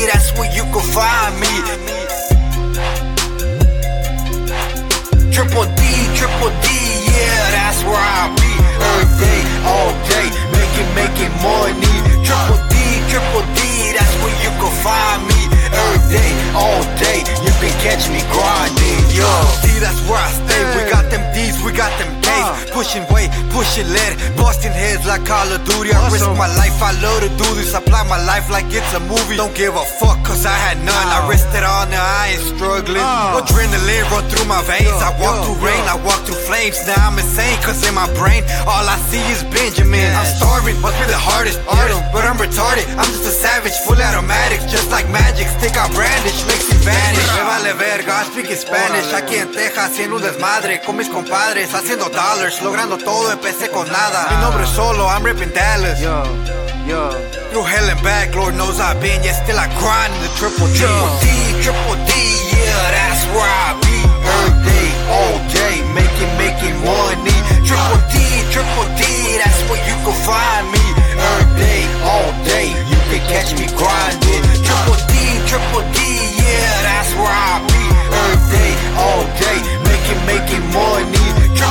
that's where you can find me. Triple D, yeah, that's where I be. Every day, all day, making money. Triple D, that's where you can find me. Every day, all day, you can catch me grinding, yo. See, that's where I stay. We got them D's, we got them K's. Pushing weight, pushing lead, busting heads like Call of Duty. I risk my life, I love to do this. Apply my life like it's a movie. Don't give a fuck, cause I had none. I risked it all, now I ain't struggling. Adrenaline run through my veins. I walk through rain, I walk through flames. Now I'm insane, cause in my brain, all I see is Benjamin. I'm starving, must be the hardest artist, but I'm retarded. I'm just a savage, full automatics, just like magic. Stick out brandish, makes you vanish. Me vale verga, I speak Spanish. Aquí en Texas, haciendo un desmadre con mis compadres, haciendo dollars, logrando todo, empecé con nada. Mi nombre es solo, I'm ripping Dallas. Through hell and back, Lord knows I've been, yet still I grind in the triple D, yeah, that's where I be. Every day, all day, making money. Triple D, that's where you can find me. Every day, all day, you can catch me grinding. Triple D, yeah, that's where I be. Every day, all day, making money.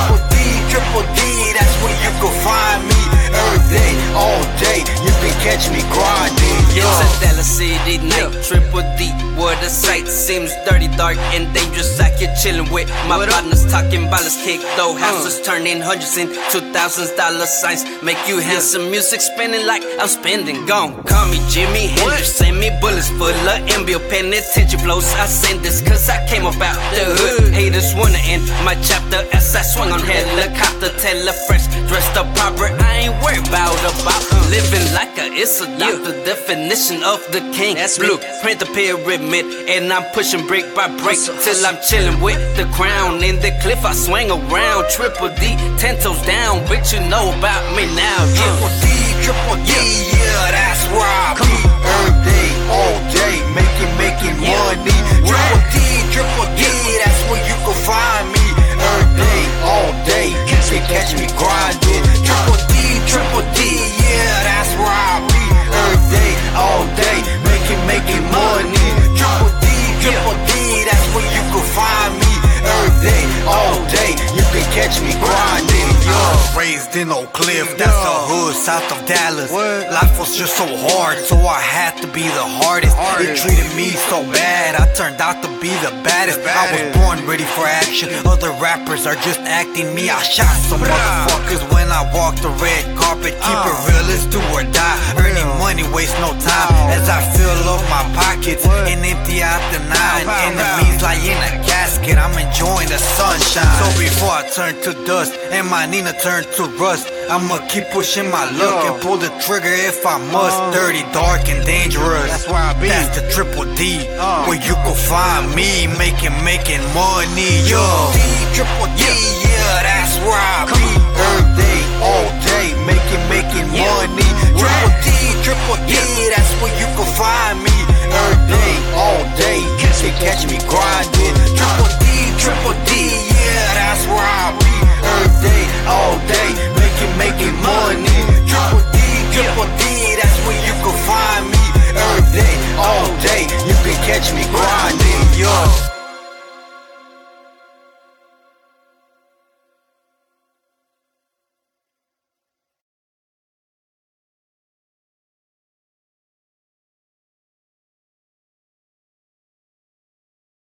Triple D, that's where you can find me. Every day, all day, you can catch me grinding, yo. It's a Dallas City night, Triple D, where the sight seems dirty, dark, and dangerous. Like you're chilling with my partners, talking balance, kick though. Houses turning hundreds into thousands, dollar signs. Make you handsome, music spinning like I'm spending. Gone, call me Jimi Hendrix, send me bullets full of envy, penitentiary blows. I send this cause I came about the hood. Haters wanna end my chapter as I swung on helicopter. Tell a fresh, dressed up proper. I ain't worried about living like it's a doctor. Definition of the king. That's blueprint the pyramid, and I'm pushing brick by brick till I'm chilling with the crown. In the cliff I swing around. Triple D, 10 toes down, bitch, you know about me now. Triple D, yeah, that's where I be. Every day, all day, making money. Triple D, that's where you can find me. Every day, all day, you can catch me grinding. Triple D, yeah, that's where I be. Every day, all day, making money. Triple D, that's where you can find me. Every day, all day, you can catch me grinding, yo. Raised in Oak Cliff, that's the hood south of Dallas. Life was just so hard, so I had to be the hardest. They treated me so bad, I turned out to be the baddest. I was born ready for action, other rappers are just acting me. I shot some motherfuckers when I walked the red carpet. Keep it real, it's do or die. Earning money, waste no time. As I fill up my pockets and empty out the 9. Enemies lie in a casket, I'm enjoying the sunshine. So before I turn to dust and my Nina turn to rust, I'ma keep pushing my luck and pull the trigger if I must. Dirty, dark, and dangerous. That's where I be. That's the Triple D, where you can find me making money, yo. Triple D, yeah, that's where I be.